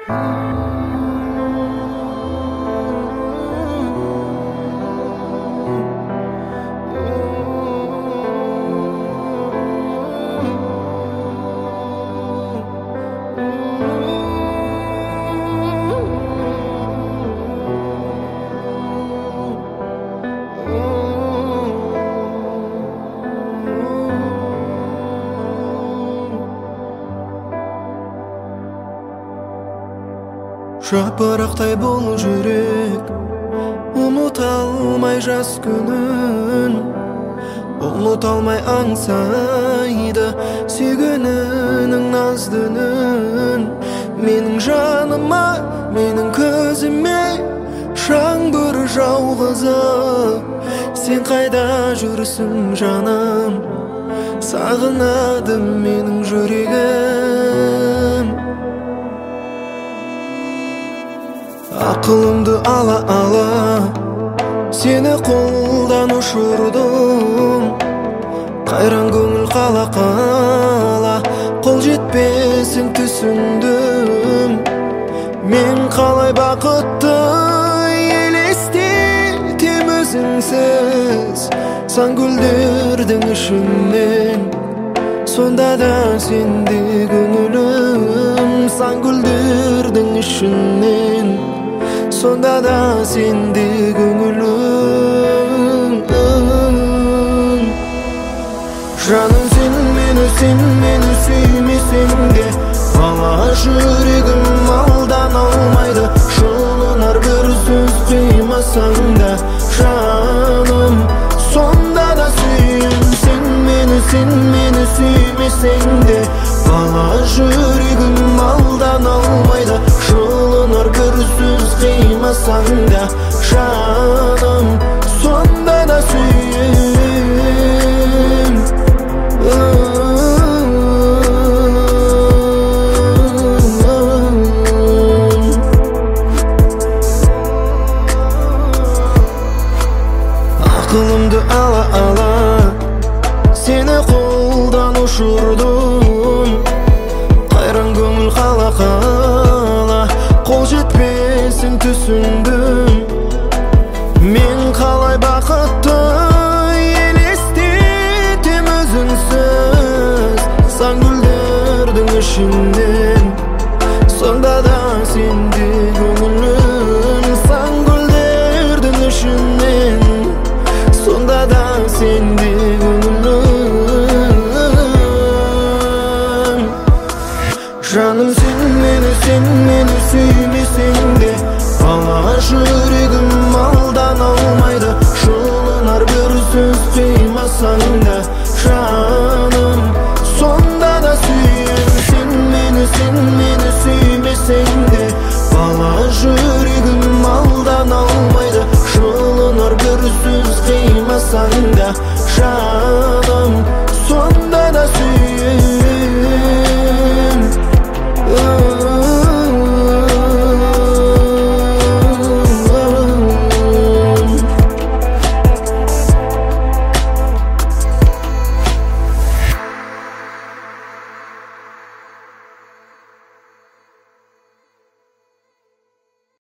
Жапырақтай бол жүрек, ұмыта алмай жас күнін, ұмыта алмай аңсайды сүйгенінің назды үнін. Менің жаныма, менің көзіме жаңбыр жауғызып, сен қайда жүрсің жаным, сағынады менің жүрегім. Ақылымды ала сені қолдан ұшырдым, қайран көңіл қала қол жетпесін түсіндім. Мен қалай бақытты елестетем өзіңсіз, сан гүлдердің ішінен, сонда да сенде көңілім. Сан гүлдердің ішінен, сонда да сенде көңілім. Жаным сен мені сүймесең де, бала жүрегім алдан алмайды. Жылынар бір сөз қимасаң да, жаным сонда да сүйем. Сен мені сүймесең де, бала жүрегім алдан алмайды. Жылынар бір сөз қимасаң да, жаным сонда да сүйем. Ақылымды ала сені қолдан ұшырдым, қайран көңіл қала қол жетпесін түсіндім. Мен қалай бақытты елестетем өзіңсіз, сан гүлдердің ішінен, сонда да сенде көңілім. Сан гүлдердің ішінен, сонда да сенде көңілім. Жаным сен мені сүймесең де, бала жүрегім